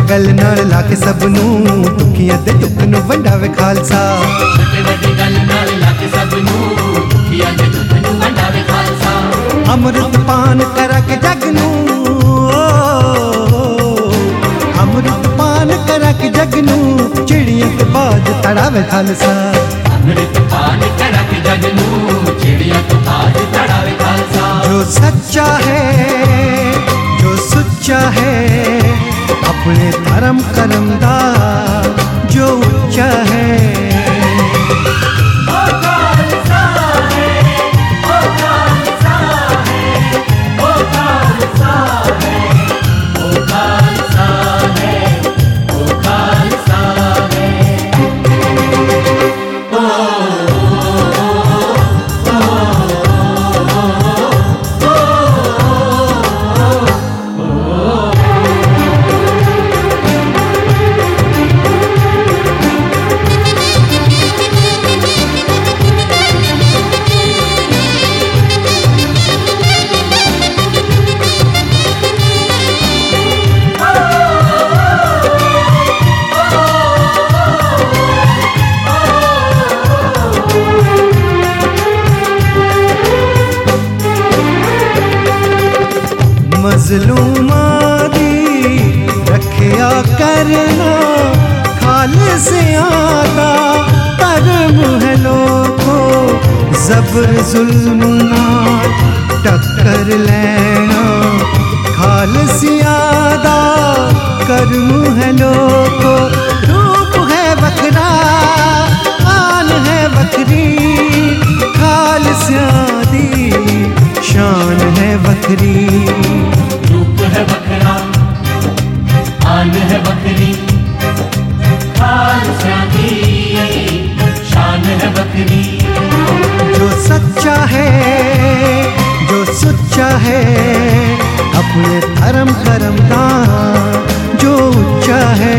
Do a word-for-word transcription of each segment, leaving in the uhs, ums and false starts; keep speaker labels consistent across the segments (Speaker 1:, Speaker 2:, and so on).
Speaker 1: गल नाल ला के सब नूं दुखियां दे दुख नूं वंडावे खालसा।
Speaker 2: छोटे वड्डी गल नाल ला के सब नूं दुखियां दे दुख नूं वंडावे खालसा।
Speaker 1: अमृत पान करा के जग नूं, अमृत पान करा के जग नूं चिड़ियां ते बाज तड़ावे खालसा।
Speaker 2: अमृत पान करा के जग नूं चिड़ियां ते बाज तड़ावे खालसा।
Speaker 1: जो सच्चा है जो सुच्चा है अपने धर्म करम दा जो उच्चा है।
Speaker 2: ओ खालसा है, ओ खालसा है, ओ खालसा है, ओ खालसा है, ओ खालसा है। ओ
Speaker 1: मज़लूमां दी रखिया करना खालिसियां दा धर्म है लोगो। ज़बर ज़ुल्म नाल टक्कर लैना खालिसियां दा कर्म है लोगो। रूप है वखरा आन है वखरी खालिसियां दी शान है वखरी।
Speaker 2: रूप है बकरा आन है बकरी खालसा की शान है बकरी।
Speaker 1: जो सच्चा है जो सुच्चा है अपने धर्म करम दा जो उच्चा है।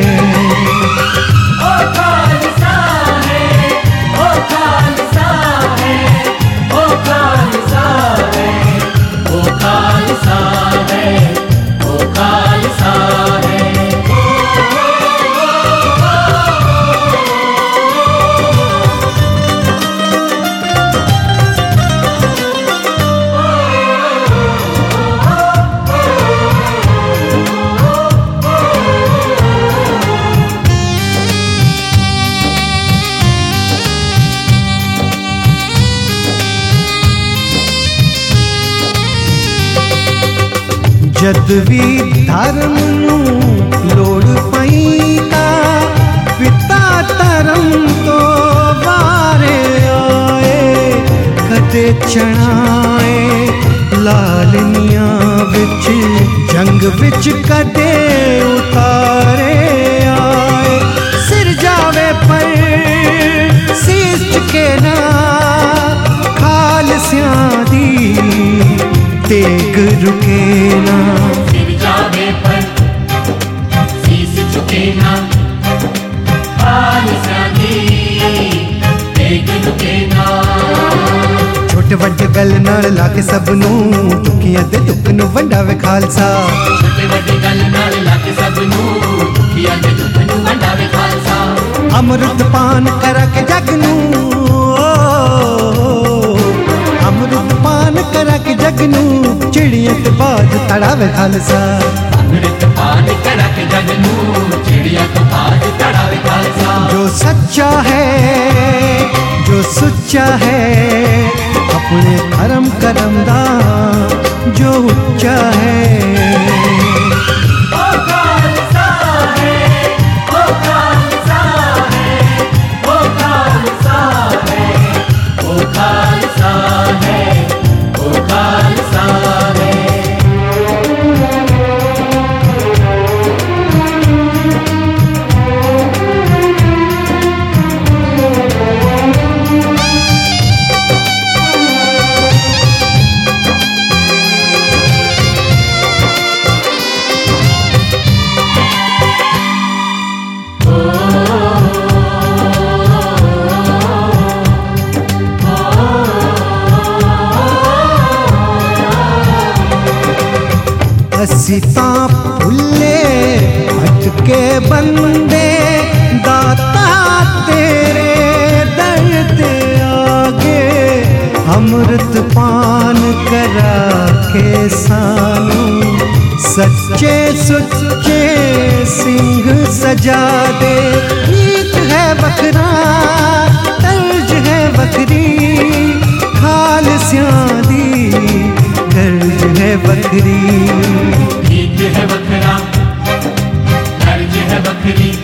Speaker 2: ओ खालसा है, ओ खालसा है, ओ खालसा है, ओ खालसा है, ओ खालसा है।
Speaker 1: जद भी धर्म नूं लोड़ पई तां पिता धर्म तो वारे आए। कदे चढ़ाए लालनियां विच जंग विच कदे उतारे आए। सिर जावे पर शीस झुके ना खालसियां दी तेग रुके ना।
Speaker 2: सिर जावे पर शीस झुके ना खालसा दी तेग रुके ना।
Speaker 1: छोटे वड्डे गल नाल ला के सब नूं दुखियां दे दुख नूं वंडावे खालसा।
Speaker 2: छोटे वड्डे गल नाल ला के सब नूं दुखियां दे दुख नूं वंडावे खालसा।
Speaker 1: अमृत पान करा के जग नूं, अमृत पान करा के जग नूं चिड़ियां ते बाज तड़ावे खालसा।
Speaker 2: अमृत पान करा के जग नूं चिड़ियां ते बाज तड़ावे खालसा।
Speaker 1: जो सच्चा है जो सुच्चा है अपने धर्म करम दा जो उच्चा है।
Speaker 2: ओ खालसा है, ओ खालसा है, ओ खालसा है, ओ खालसा है, ओ खालसा है।
Speaker 1: असी तां भुल्ले भटके के बंदे दाता तेरे दर ते आगे अमृत पान करा के सानू सच्चे सुच्चे सिंह सजा दे। गीत है बकरा तर्ज है बकरी खालसियां दी गर्ज है बकरी।
Speaker 2: गीत है बकरा तर्ज है बकरी